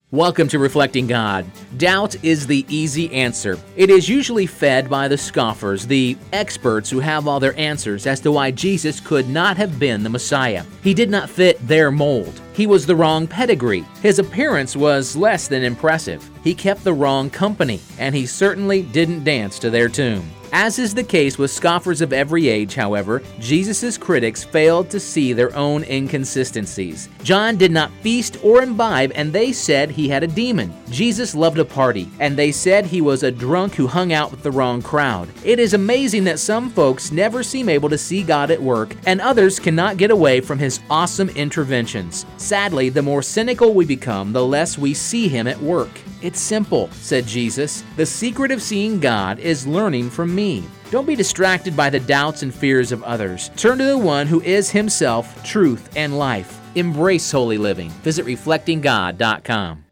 Welcome to Reflecting God. Doubt is the easy answer. It is usually fed by the scoffers, the experts who have all their answers as to why Jesus could not have been the Messiah. He did not fit their mold. He was the wrong pedigree. His appearance was less than impressive. He kept the wrong company, and he certainly didn't dance to their tune. As is the case with scoffers of every age, however, Jesus' critics failed to see their own inconsistencies. John did not feast or imbibe, and they said he had a demon. Jesus loved a party, and they said he was a drunk who hung out with the wrong crowd. It is amazing that some folks never seem able to see God at work, and others cannot get away from his awesome interventions. Sadly, the more cynical we become, the less we see him at work. It's simple, said Jesus. The secret of seeing God is learning from me. Don't be distracted by the doubts and fears of others. Turn to the one who is himself, truth, and life. Embrace holy living. Visit reflectinggod.com.